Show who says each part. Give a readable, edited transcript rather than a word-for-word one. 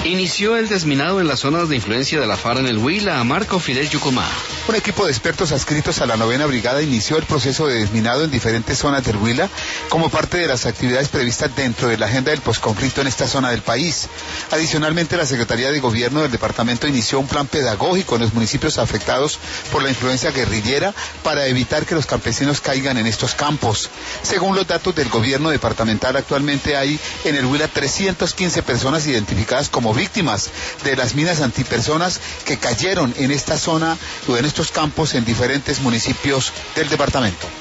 Speaker 1: Inició el desminado en las zonas de influencia de la FARC en el Huila, Marco Fidel Yucumá.
Speaker 2: Un equipo de expertos adscritos a la 9ª Brigada inició el proceso de desminado en diferentes zonas del Huila como parte de las actividades previstas dentro de la agenda del posconflicto en esta zona del país. Adicionalmente, la Secretaría de Gobierno del departamento inició un plan pedagógico en los municipios afectados por la influencia guerrillera para evitar que los campesinos caigan en estos campos. Según los datos del gobierno departamental, actualmente hay en el Huila 315 personas identificadas como víctimas de las minas antipersonas que cayeron en esta zona o en estos campos en diferentes municipios del departamento.